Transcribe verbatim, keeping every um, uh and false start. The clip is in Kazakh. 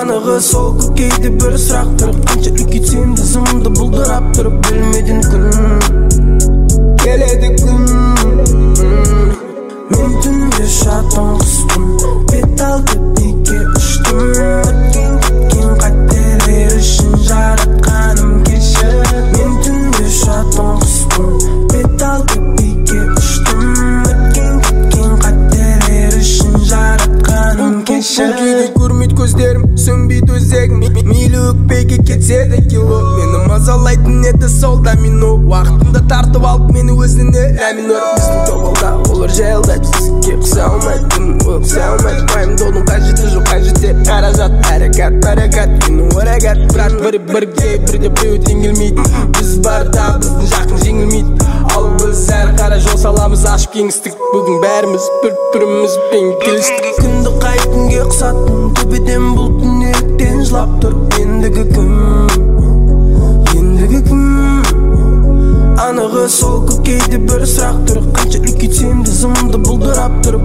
Анығы сол көкейді бір сұрақ тұрып, қанша үлкейтсем де зымды бұлдырап тұрып, білмедім күн келеді күн. Мен түнде шатың құстым, бет алды бике ұштым. Өткен кеткен қателер үшін жаратқаным кешір. Мен түнде шатың құстым, бет алды бике ұштым. Өткен кеткен қателер үшін жаратқаным кешір. Бұл күйді көрмейді көздерім, сөнбейді өзегім. Мейлі өкпеге кетседі кило, мені мазалайтын еді сол домино. Уақытымды тартып алып мені өзіне ләминор. Біздің тобылда олар жайылда тізікке құса алмайды, күн өксе алмайды. Пайымдаудың қажеті жоқ, қажетте қаражат. Әрекат, бәрекат, күні орагат. Бірақ бірі бірге, бірде біреу теңелмейді. Біз барда біздің жақын жеңілмейді. Ал біз әр қара жол саламыз, ашып кеңістік. Бүгін бәріміз бір-бірімізбен келістік. Күнді қай күнге қысаттым, төбеден бұл түнектен жылап тұр. Ендігі кім, ендігі кім? Анығы сол көкейді бір сұрақ тұр, қанша үлкейтсем де зымды бұлдырап тұрып,